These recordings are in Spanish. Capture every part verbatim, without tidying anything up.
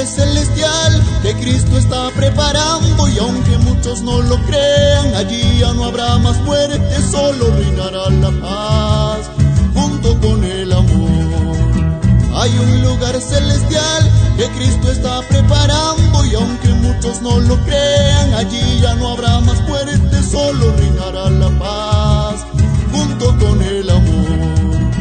lugar celestial que Cristo está preparando, y aunque muchos no lo crean, allí ya no habrá más muerte, solo reinará la paz junto con el amor. Hay un lugar celestial que Cristo está preparando, y aunque muchos no lo crean, allí ya no habrá más muerte, solo reinará la paz junto con el amor.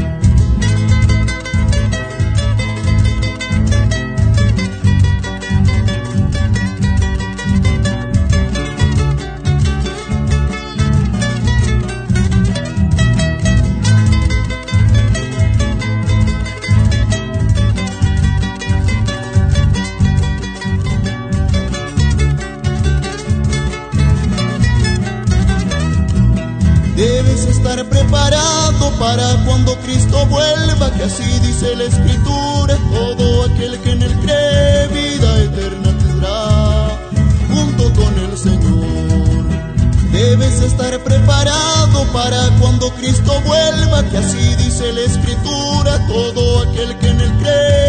Debes estar preparado para cuando Cristo vuelva, que así dice la Escritura: todo aquel que en él cree vida eterna tendrá junto con el Señor. Debes estar preparado para cuando Cristo vuelva, que así dice la Escritura: todo aquel que en él cree